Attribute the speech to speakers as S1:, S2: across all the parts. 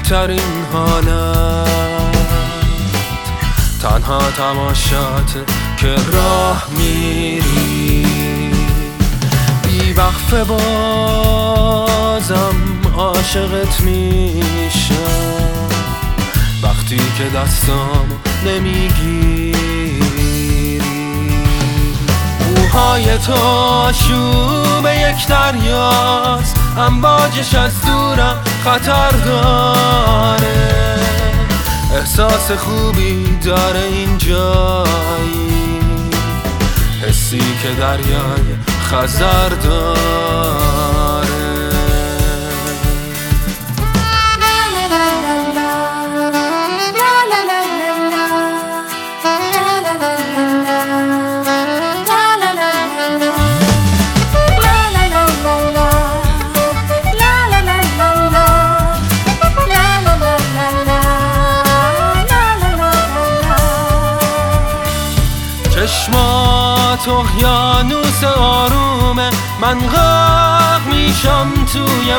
S1: بهترین حالت، تنها تماشات که راه میری، بی وقفه بازم عاشقت میشم وقتی که دستامو نمیگیری. موهای تو آشوب یک دریاست، امواجش از دورم خطر داره، احساس خوبی داره این جایی، حسی که دریای خزر داره. چشمات اقیانوس آرومه، من غرق میشم توی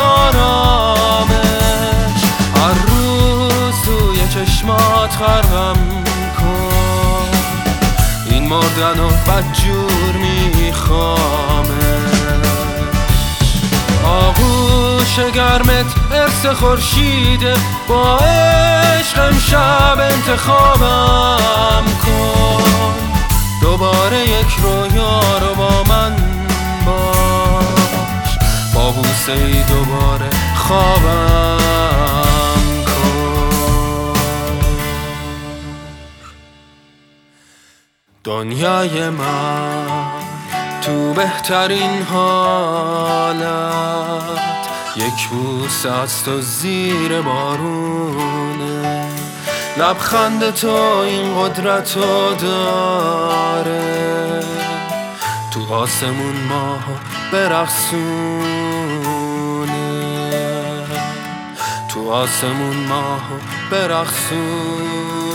S1: آرامش، هر روز توی چشمات غرقم کن، این مردن و بدجور میخوامش. آغوش گرمت ارث خورشیده، با عشق امشب انتخابم کن، دوباره یک رویا رو با من باش، با بوسه ای دوباره خوابم کن. دنیای من تو بهترین حالت، یک بوسه از تو زیر بارونه، لبخند تو این قدرتو داره، تو آسمون ماهو برقصونه، تو آسمون ماهو برقصونه.